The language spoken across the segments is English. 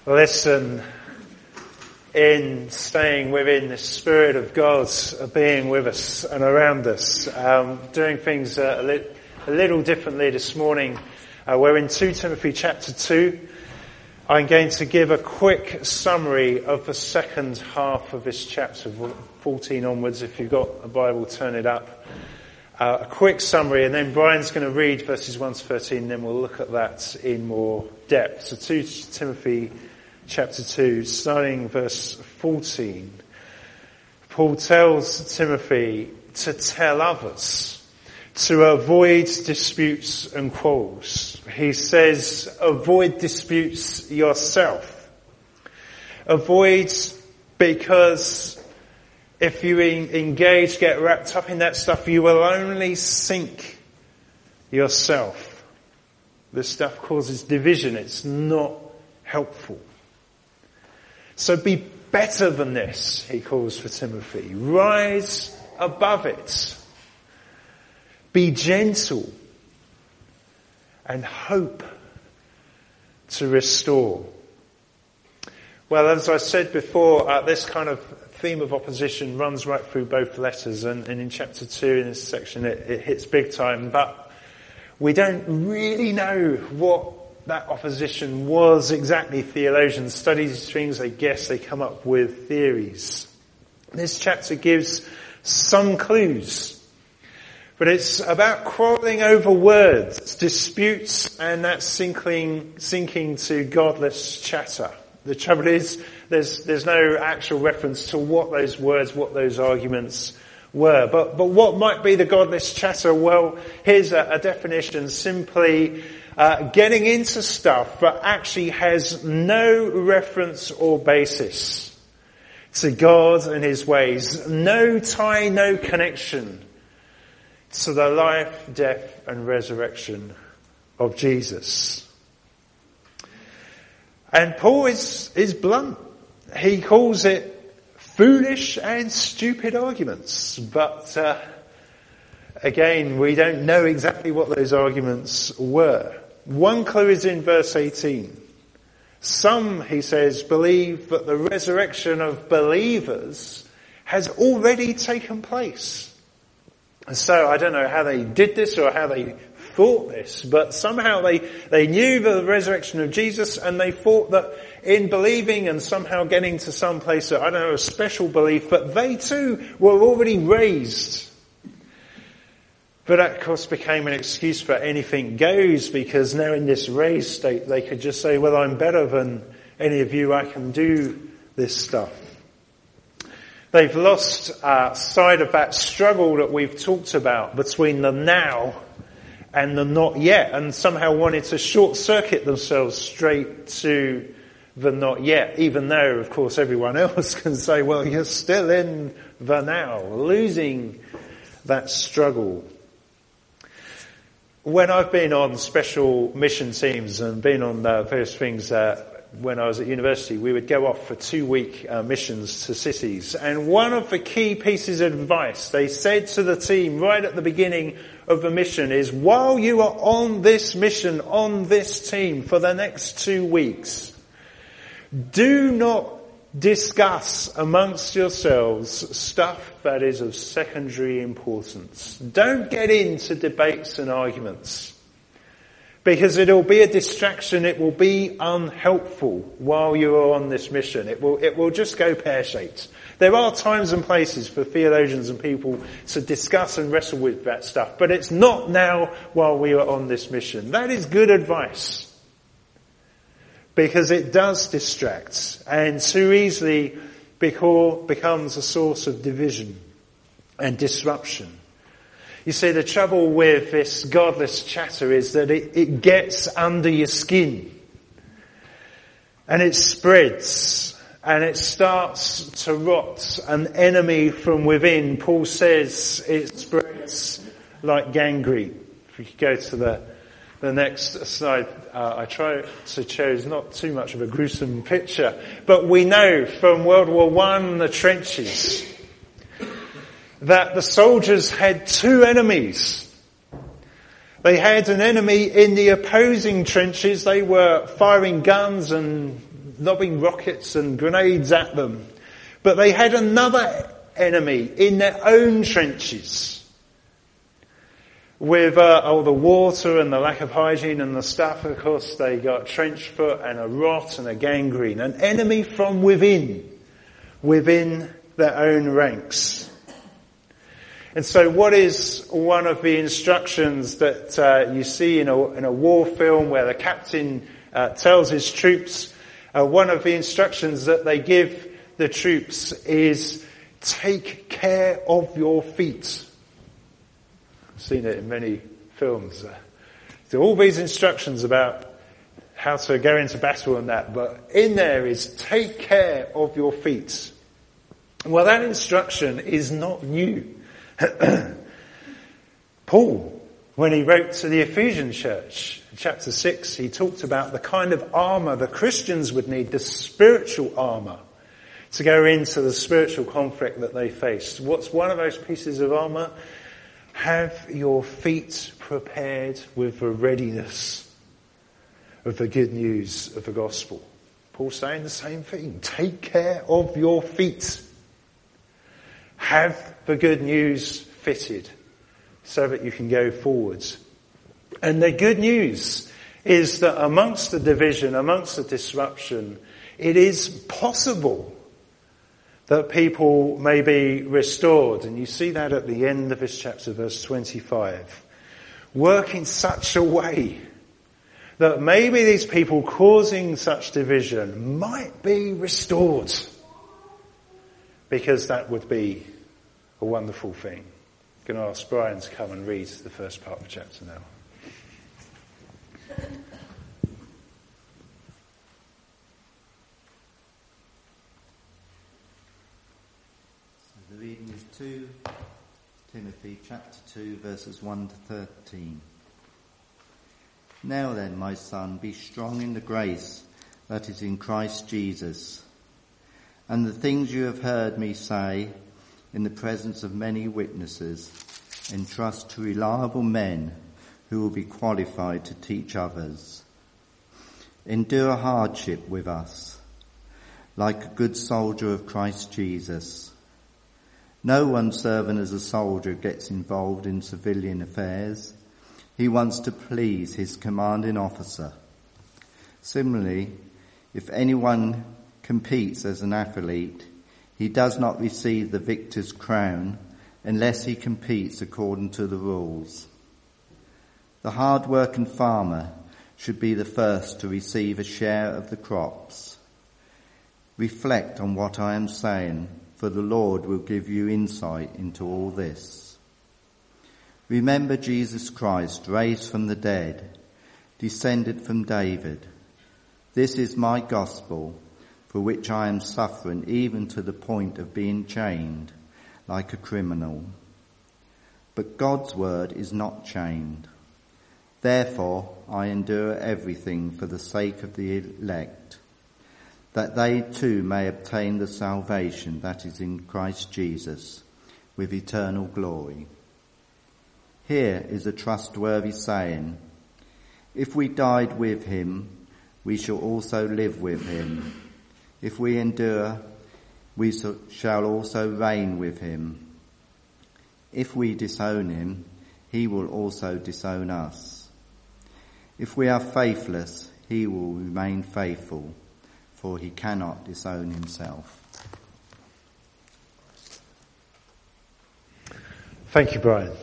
Listen, in staying within the Spirit of God being with us and around us, doing things a little differently this morning. We're in 2 Timothy chapter 2. I'm going to give a quick summary of the second half of this chapter, 14 onwards. If you've got a Bible, turn it up. A quick summary, and then Brian's going to read verses 1 to 13, and then we'll look at that in more depth. So 2 Timothy chapter 2, starting verse 14. Paul tells Timothy to tell others to avoid disputes and quarrels. He says, avoid disputes yourself. Avoid, because if you engage, get wrapped up in that stuff, you will only sink yourself. This stuff causes division. It's not helpful. So be better than this, he calls for Timothy. Rise above it. Be gentle and hope to restore. Well, as I said before, this kind of theme of opposition runs right through both letters, and in chapter 2 in this section it hits big time, but we don't really know what that opposition was exactly. Theologians study these things, they guess, they come up with theories. This chapter gives some clues, but it's about quarrelling over words, disputes, and that sinking to godless chatter. The trouble is, there's no actual reference to what those words, what those arguments were. But what might be the godless chatter? Well, here's a definition: simply getting into stuff that actually has no reference or basis to God and His ways. No tie, no connection to the life, death and resurrection of Jesus. And Paul is blunt. He calls it foolish and stupid arguments. But again, we don't know exactly what those arguments were. One clue is in verse 18. Some, he says, believe that the resurrection of believers has already taken place. And so I don't know how they did this or how they thought this, but somehow they knew the resurrection of Jesus, and they thought that in believing and somehow getting to some place, I don't know, a special belief, that they too were already raised. But that, of course, became an excuse for anything goes, because now in this raised state they could just say, well, I'm better than any of you, I can do this stuff. They've lost sight of that struggle that we've talked about between the now and the not yet, and somehow wanted to short circuit themselves straight to the not yet, even though, of course, everyone else can say, well, you're still in the now, losing that struggle. When I've been on special mission teams and been on various things, when I was at university, we would go off for 2-week missions to cities. And one of the key pieces of advice they said to the team right at the beginning of the mission is, while you are on this mission, on this team for the next 2 weeks, do not discuss amongst yourselves stuff that is of secondary importance. Don't get into debates and arguments, because it'll be a distraction. It will be unhelpful while you are on this mission. It will just go pear-shaped. There are times and places for theologians and people to discuss and wrestle with that stuff, but it's not now while we are on this mission. That is good advice, because it does distract and too easily becomes a source of division and disruption. You see, the trouble with this godless chatter is that it gets under your skin, and it spreads, and it starts to rot an enemy from within. Paul says it spreads like gangrene. If we could go to the next slide. I try to choose not too much of a gruesome picture, but we know from World War I, the trenches, that the soldiers had two enemies. They had an enemy in the opposing trenches. They were firing guns and lobbing rockets and grenades at them. But they had another enemy in their own trenches. With all the water and the lack of hygiene and the stuff, of course, they got trench foot and a rot and a gangrene. An enemy from within their own ranks. And so what is one of the instructions that you see in a war film where the captain tells his troops, one of the instructions that they give the troops is, take care of your feet. I've seen it in many films. There are all these instructions about how to go into battle and that, but in there is take care of your feet. Well, that instruction is not new. Paul, when he wrote to the Ephesian church, in chapter 6, he talked about the kind of armour the Christians would need, the spiritual armour, to go into the spiritual conflict that they faced. What's one of those pieces of armour? Have your feet prepared with the readiness of the good news of the gospel. Paul's saying the same thing. Take care of your feet. Have the good news fitted so that you can go forwards. And the good news is that amongst the division, amongst the disruption, it is possible that people may be restored. And you see that at the end of this chapter, verse 25. Work in such a way that maybe these people causing such division might be restored. Because that would be a wonderful thing. I'm going to ask Brian to come and read the first part of the chapter now. The reading is 2 Timothy chapter 2 verses 1 to 13. Now then, my son, be strong in the grace that is in Christ Jesus. And the things you have heard me say in the presence of many witnesses, entrust to reliable men who will be qualified to teach others. Endure hardship with us, like a good soldier of Christ Jesus. No one serving as a soldier gets involved in civilian affairs. He wants to please his commanding officer. Similarly, if anyone competes as an athlete, he does not receive the victor's crown unless he competes according to the rules. The hard-working farmer should be the first to receive a share of the crops. Reflect on what I am saying, for the Lord will give you insight into all this. Remember Jesus Christ, raised from the dead, descended from David. This is my gospel, for which I am suffering even to the point of being chained like a criminal. But God's word is not chained. Therefore I endure everything for the sake of the elect, that they too may obtain the salvation that is in Christ Jesus with eternal glory. Here is a trustworthy saying: if we died with him, we shall also live with him. If we endure, we shall also reign with him. If we disown him, he will also disown us. If we are faithless, he will remain faithful, for he cannot disown himself. Thank you, Brian.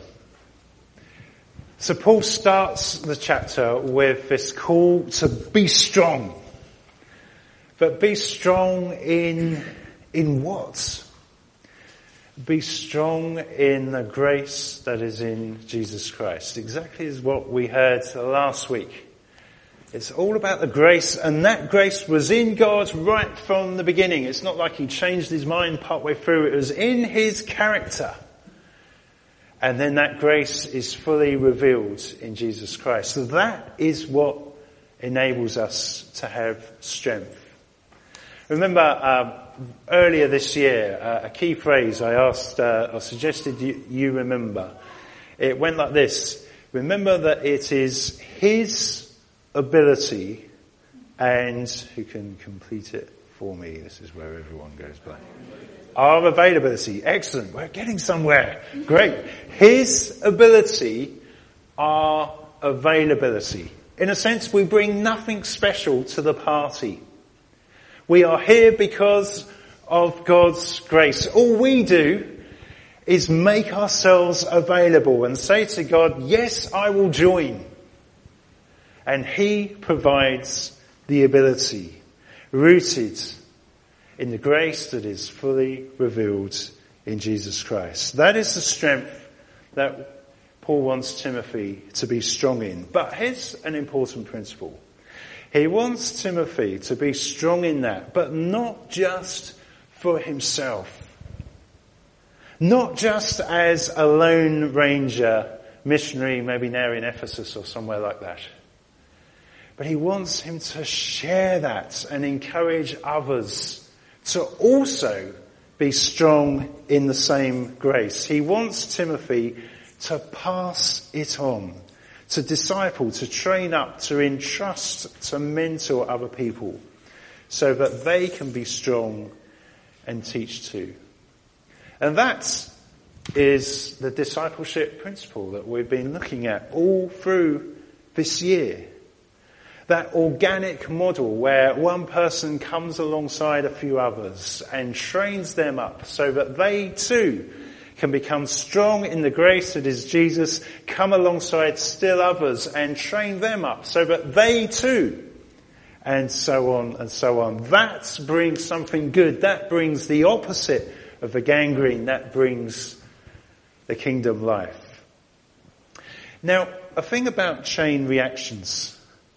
So Paul starts the chapter with this call to be strong. But be strong in what? Be strong in the grace that is in Jesus Christ. Exactly as what we heard last week. It's all about the grace, and that grace was in God right from the beginning. It's not like he changed his mind partway through. It was in his character. And then that grace is fully revealed in Jesus Christ. So that is what enables us to have strength. Remember, earlier this year, a key phrase I asked, or suggested you remember. It went like this: remember that it is his ability, and who can complete it for me? This is where everyone goes by. Our availability. Excellent. We're getting somewhere. Great. His ability, our availability. In a sense, we bring nothing special to the party. We are here because of God's grace. All we do is make ourselves available and say to God, yes, I will join. And he provides the ability, rooted in the grace that is fully revealed in Jesus Christ. That is the strength that Paul wants Timothy to be strong in. But here's an important principle. He wants Timothy to be strong in that, but not just for himself. Not just as a lone ranger missionary, maybe now in Ephesus or somewhere like that. But he wants him to share that and encourage others to also be strong in the same grace. He wants Timothy to pass it on, to disciple, to train up, to entrust, to mentor other people so that they can be strong and teach too. And that is the discipleship principle that we've been looking at all through this year. That organic model where one person comes alongside a few others and trains them up so that they too can become strong in the grace that is Jesus, come alongside still others and train them up so that they too, and so on and so on. That brings something good. That brings the opposite of the gangrene. That brings the kingdom life. Now, a thing about chain reactions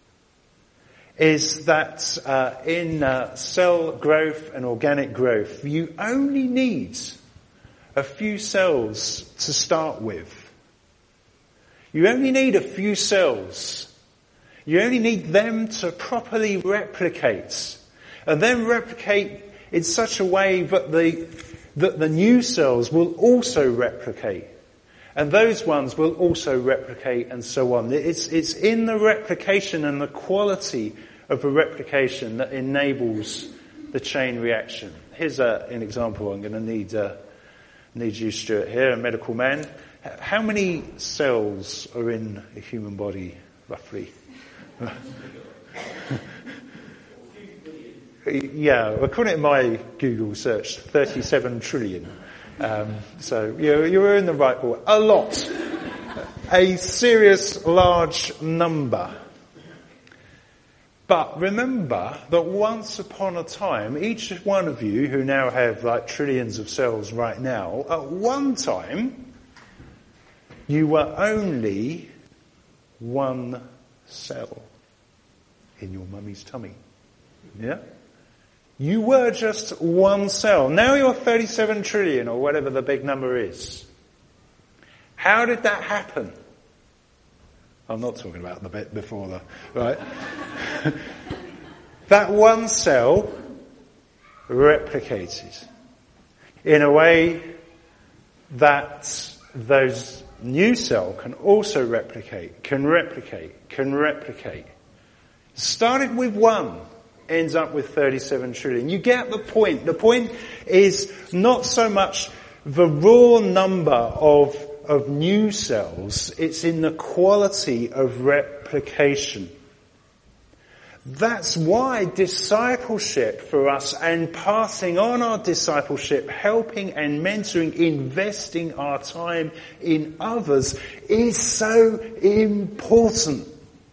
is that in cell growth and organic growth, you only need a few cells to start with. You only need a few cells. You only need them to properly replicate, and then replicate in such a way that the new cells will also replicate, and those ones will also replicate, and so on. It's in the replication and the quality of the replication that enables the chain reaction. Here's an example. I'm going to need you, Stuart, here, a medical man. How many cells are in a human body, roughly? Yeah, according to my Google search, 37 trillion. So you were in the right ball. A lot. A serious large number. But remember that once upon a time, each one of you who now have like trillions of cells right now, at one time, you were only one cell in your mummy's tummy. Yeah? You were just one cell. Now you're 37 trillion or whatever the big number is. How did that happen? I'm not talking about the bit before right? That one cell replicated in a way that those new cell can also replicate, can replicate. Started with one, ends up with 37 trillion. You get the point. The point is not so much the raw number of new cells, it's in the quality of replication. That's why discipleship for us and passing on our discipleship, helping and mentoring, investing our time in others is so important.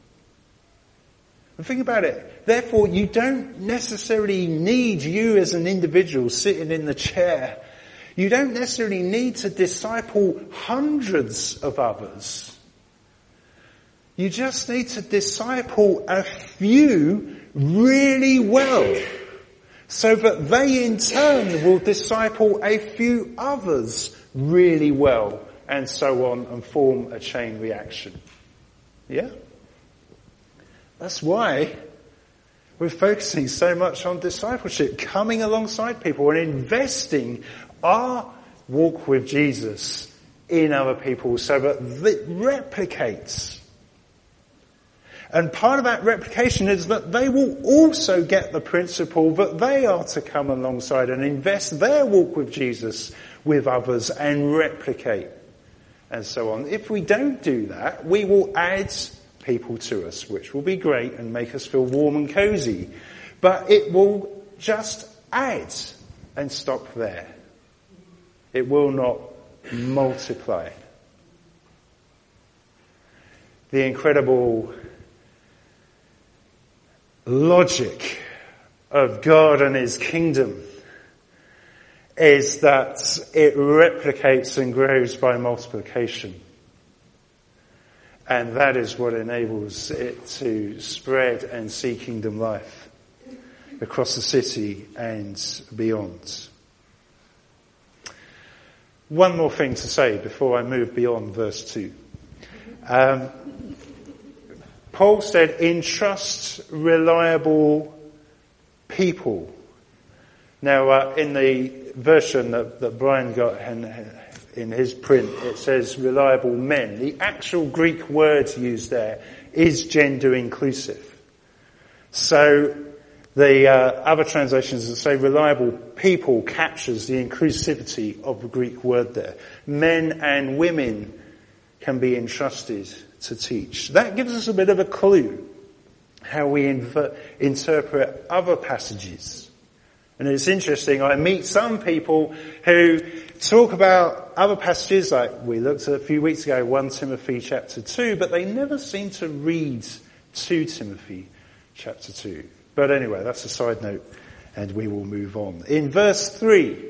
And think about it. Therefore, you don't necessarily need you as an individual sitting in the chair. You don't necessarily need to disciple hundreds of others. You just need to disciple a few really well, so that they in turn will disciple a few others really well, and so on, and form a chain reaction. Yeah? That's why we're focusing so much on discipleship, coming alongside people and investing our walk with Jesus in other people so that it replicates. And part of that replication is that they will also get the principle that they are to come alongside and invest their walk with Jesus with others and replicate and so on. If we don't do that, we will add people to us, which will be great and make us feel warm and cozy. But it will just add and stop there. It will not multiply. The incredible logic of God and his kingdom is that it replicates and grows by multiplication. And that is what enables it to spread and see kingdom life across the city and beyond. One more thing to say before I move beyond verse 2. Paul said, entrust reliable people. Now, in the version that Brian got in his print, it says reliable men. The actual Greek word used there is gender inclusive. So the other translations that say reliable people captures the inclusivity of the Greek word there. Men and women can be entrusted to teach. That gives us a bit of a clue how we interpret other passages. And it's interesting, I meet some people who talk about other passages like we looked at a few weeks ago, 1 Timothy chapter 2, but they never seem to read 2 Timothy chapter 2. But anyway, that's a side note and we will move on. In verse 3,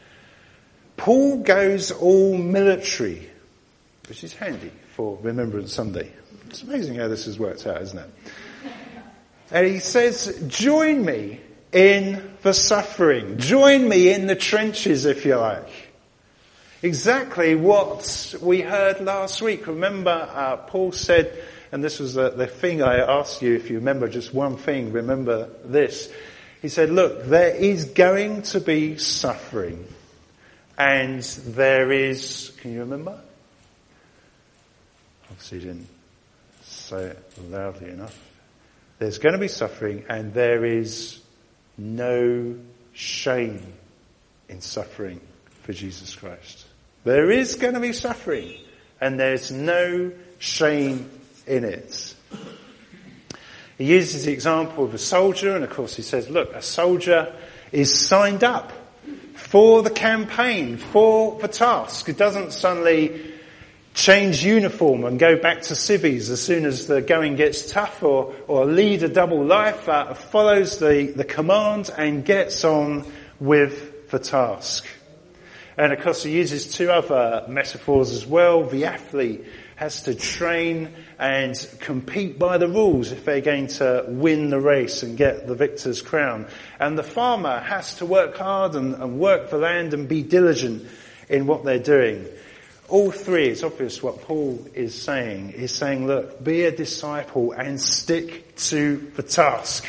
Paul goes all military, which is handy for Remembrance Sunday. It's amazing how this has worked out, isn't it? And he says, join me in the suffering. Join me in the trenches, if you like. Exactly what we heard last week. Remember, Paul said, and this was the thing I asked you, if you remember just one thing, remember this. He said, look, there is going to be suffering. And there is, can you remember? Obviously he didn't say it loudly enough. There's going to be suffering and there is no shame in suffering for Jesus Christ. There is going to be suffering and there's no shame in it. He uses the example of a soldier, and of course he says, look, a soldier is signed up for the campaign, for the task. It doesn't suddenly change uniform and go back to civvies as soon as the going gets tough, or lead a double life, follows the command and gets on with the task. And of course he uses two other metaphors as well. The athlete has to train and compete by the rules if they're going to win the race and get the victor's crown. And the farmer has to work hard and work the land and be diligent in what they're doing. All three, it's obvious what Paul is saying. He's saying, look, be a disciple and stick to the task.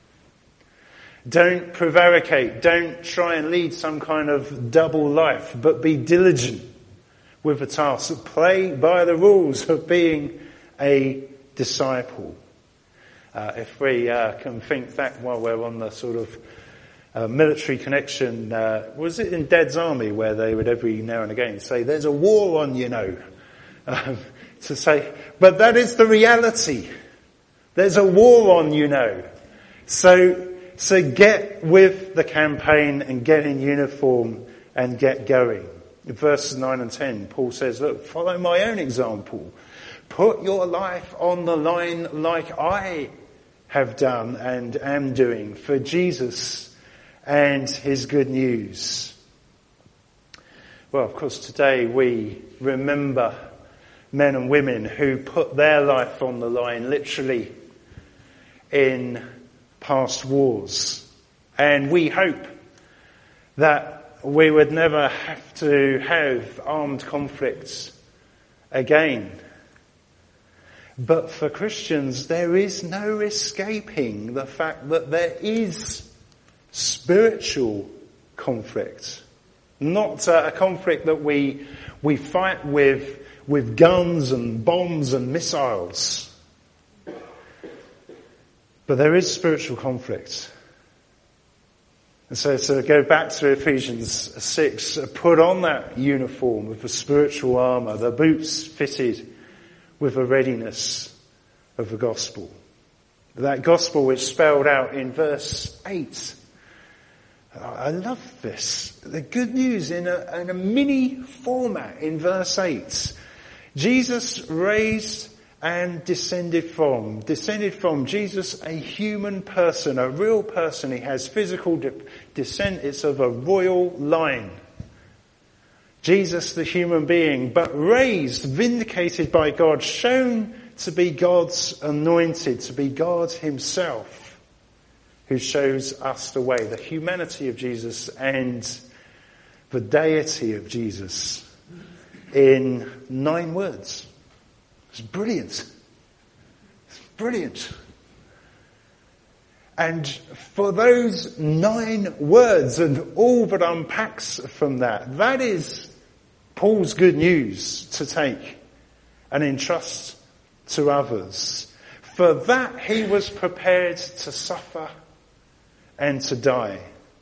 Don't prevaricate. Don't try and lead some kind of double life, but be diligent with the task. Play by the rules of being a disciple. If we can think back while we're on the sort of military connection, was it in Dad's Army where they would every now and again say, there's a war on, you know, to say, but that is the reality. There's a war on, you know. So get with the campaign and get in uniform and get going. In verses 9 and 10, Paul says, look, follow my own example. Put your life on the line like I have done and am doing for Jesus and his good news. Well, of course, today we remember men and women who put their life on the line, literally, in past wars. And we hope that we would never have to have armed conflicts again. But for Christians, there is no escaping the fact that there is spiritual conflict Not a conflict that we fight with guns and bombs and missiles. But there is spiritual conflict. And so to go back to Ephesians 6, put on that uniform of the spiritual armour, the boots fitted with the readiness of the gospel. That gospel which spelled out in verse 8. I love this. The good news in a mini format in verse 8. Jesus raised and descended from. Jesus, a human person, a real person. He has physical descent. It's of a royal line. Jesus, the human being, but raised, vindicated by God, shown to be God's anointed, to be God himself, who shows us the way, the humanity of Jesus and the deity of Jesus in 9 words. It's brilliant. It's brilliant. And for those 9 words and all that unpacks from that, that is Paul's good news to take and entrust to others. For that he was prepared to suffer and to die.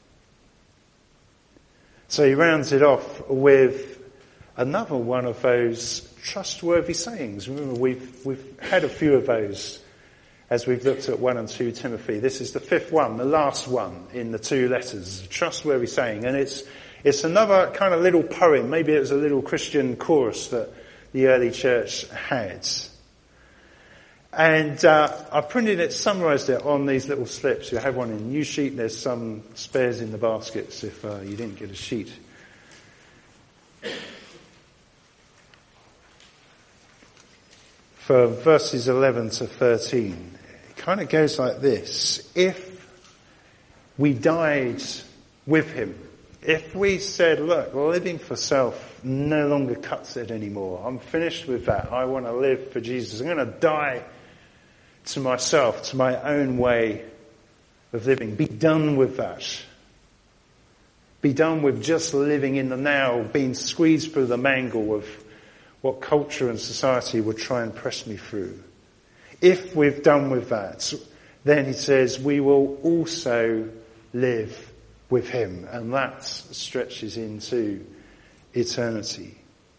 So he rounds it off with another one of those trustworthy sayings. Remember, we've had a few of those as we've looked at 1 and 2 Timothy. This is the 5th one, the last one in the 2 letters, a trustworthy saying. And it's another kind of little poem. Maybe it was a little Christian chorus that the early church had. And I printed it, summarised it on these little slips. You have one in new sheet. There's some spares in the baskets if you didn't get a sheet. For verses 11 to 13, it kind of goes like this. If we died with him, if we said, look, living for self no longer cuts it anymore. I'm finished with that. I want to live for Jesus. I'm going to die to myself, to my own way of living. Be done with that. Be done with just living in the now, being squeezed through the mangle of what culture and society would try and press me through. If we've done with that, then he says we will also live with him. And that stretches into eternity.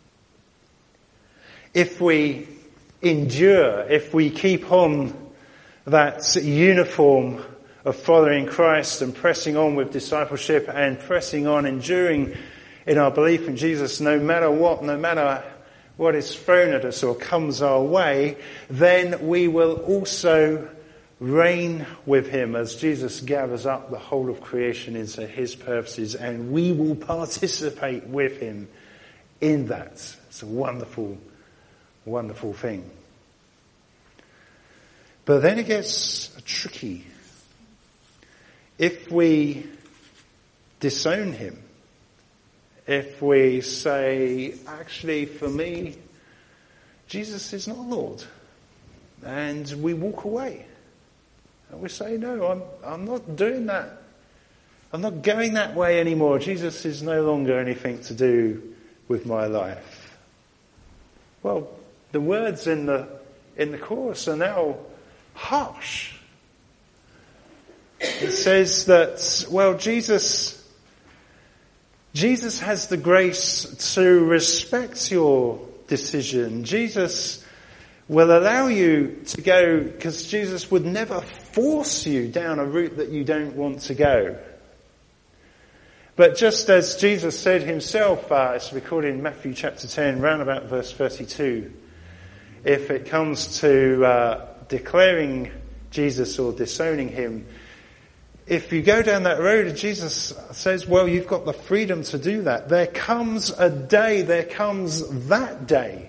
If we endure, if we keep on that uniform of following Christ and pressing on with discipleship and pressing on, enduring in our belief in Jesus no matter what is thrown at us or comes our way, then we will also reign with him as Jesus gathers up the whole of creation into his purposes, and we will participate with him in that. It's a wonderful, wonderful thing. But then it gets tricky. If we disown him, if we say, actually, for me, Jesus is not Lord, and we walk away, and we say, no, I'm not doing that. I'm not going that way anymore. Jesus is no longer anything to do with my life. Well, the words in the chorus are now harsh. It says that, well, Jesus has the grace to respect your decision. Jesus will allow you to go, because Jesus would never force you down a route that you don't want to go. But just as Jesus said himself, it's recorded in Matthew chapter 10, round about verse 32, if it comes to declaring Jesus or disowning him, if you go down that road, Jesus says, well, you've got the freedom to do that. There comes that day,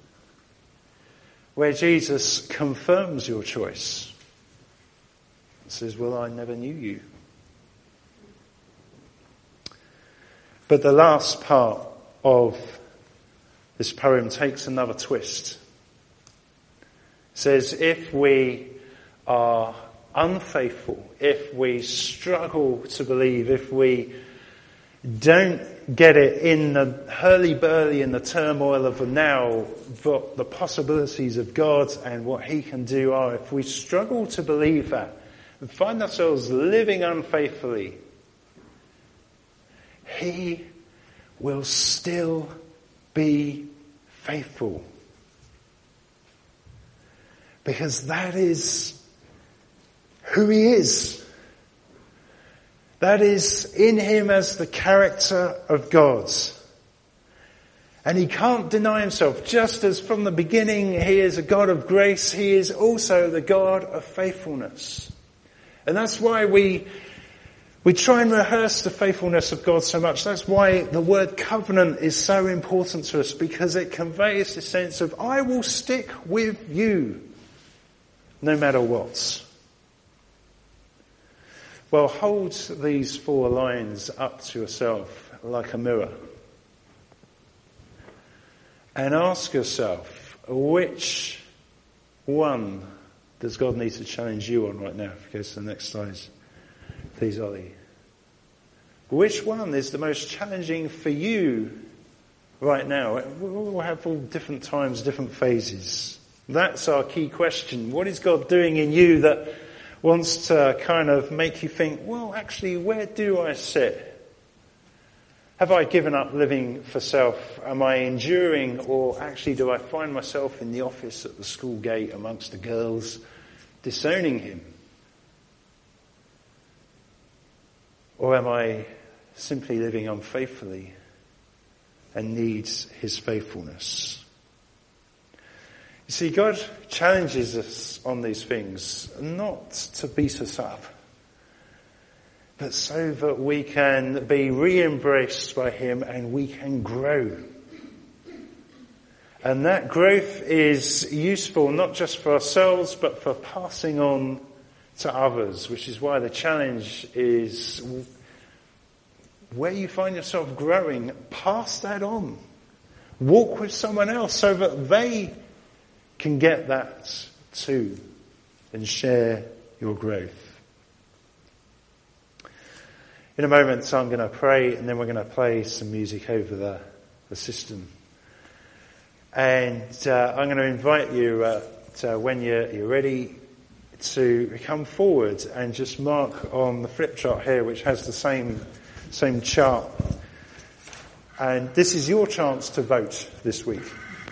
where Jesus confirms your choice. He says, well, I never knew you. But the last part of this poem takes another twist. It says, if we are unfaithful, if we struggle to believe, if we don't get it in the hurly-burly and the turmoil of the now, but the possibilities of God and what he can do are. If we struggle to believe that and find ourselves living unfaithfully, he will still be faithful. Because that is who he is. That is in him as the character of God. And he can't deny himself. Just as from the beginning he is a God of grace, he is also the God of faithfulness. And that's why we try and rehearse the faithfulness of God so much. That's why the word covenant is so important to us, because it conveys the sense of, I will stick with you no matter what. Well, hold these 4 lines up to yourself like a mirror and ask yourself, which one does God need to challenge you on right now? If you go to the next slide, please, Ollie. Which one is the most challenging for you right now? We'll have all different times, different phases. That's our key question. What is God doing in you that wants to kind of make you think, well, actually, where do I sit? Have I given up living for self? Am I enduring, or actually do I find myself in the office at the school gate amongst the girls, disowning him? Or am I simply living unfaithfully and needs his faithfulness? You see, God challenges us on these things, not to beat us up, but so that we can be re-embraced by him and we can grow. And that growth is useful not just for ourselves, but for passing on to others, which is why the challenge is, where you find yourself growing, pass that on. Walk with someone else so that they can get that too and share your growth. In a moment, I'm going to pray, and then we're going to play some music over the system. And I'm going to invite you, when you're ready, to come forward and just mark on the flip chart here, which has the same chart. And this is your chance to vote this week.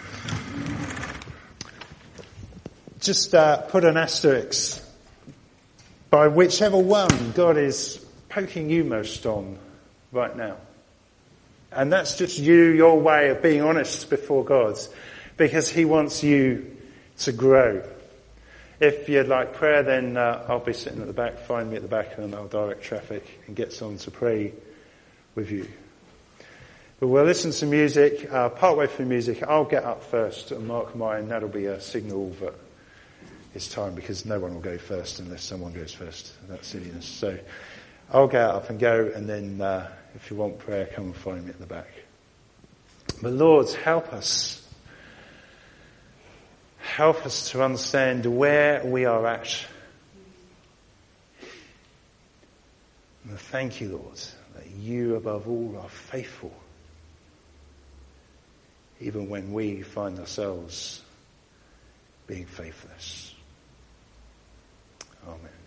Just put an asterisk by whichever one God is poking you most on right now. And that's just your way of being honest before God, because he wants you to grow. If you'd like prayer, then I'll be sitting at the back. Find me at the back and I'll direct traffic and get someone to pray with you. But we'll listen to music. Partway through music, I'll get up first and mark mine. That'll be a signal that it's time, because no one will go first unless someone goes first. That's silliness. So I'll get up and go, and then if you want prayer, come and find me at the back. But Lord, help us. Help us to understand where we are at. And thank you, Lord, that you above all are faithful, even when we find ourselves being faithless. Amen.